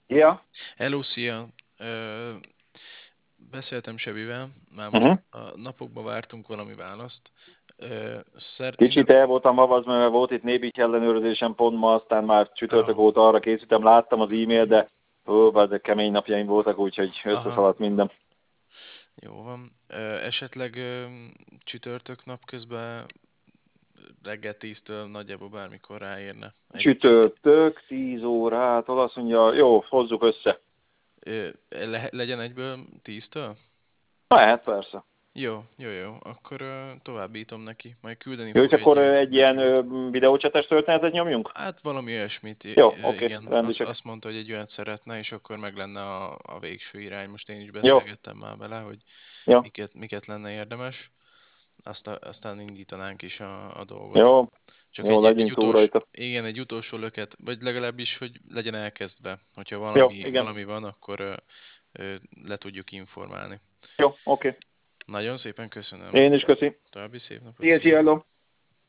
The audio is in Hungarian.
Ja. Hello, szia! Ö, Beszéltem Sebivel, már most Uh-huh. a napokban vártunk valami választ. Kicsit el voltam havazva, mert volt itt Nébik ellenőrzésem pont ma, aztán már csütörtök Ah, óta arra készítem, láttam az e-mail, de ezek kemény napjaim voltak, úgyhogy aha, összeszaladt minden. jó van. Esetleg csütörtök napközben reggel 10-től nagyjából bármikor ráérne. Csütörtök, 10 órától azt mondja, jó, hozzuk össze. Legyen egyből 10-től? Lehet, persze. Jó, jó, jó. Akkor továbbítom neki. Majd küldeni Jó, és fog akkor egy egy ilyen meghívót. videócsates történetet nyomjunk? Hát valami olyasmit, Jó, oké, igen. rendesek. Azt mondta, hogy egy olyat szeretne, és akkor meg lenne a végső irány. Most én is Jó, beszélgettem már vele, hogy jó, miket lenne érdemes. Aztán indítanánk is a dolgot. jó, Csak jó, egy legyünk túl utolsó, rajta. igen, egy utolsó löket, vagy legalábbis, hogy legyen elkezdve. Hogyha Jó, igen, valami van, akkor le tudjuk informálni. jó, oké. Nagyon szépen köszönöm. Én is köszi. További szép napot, Szia, szia! szia, hello.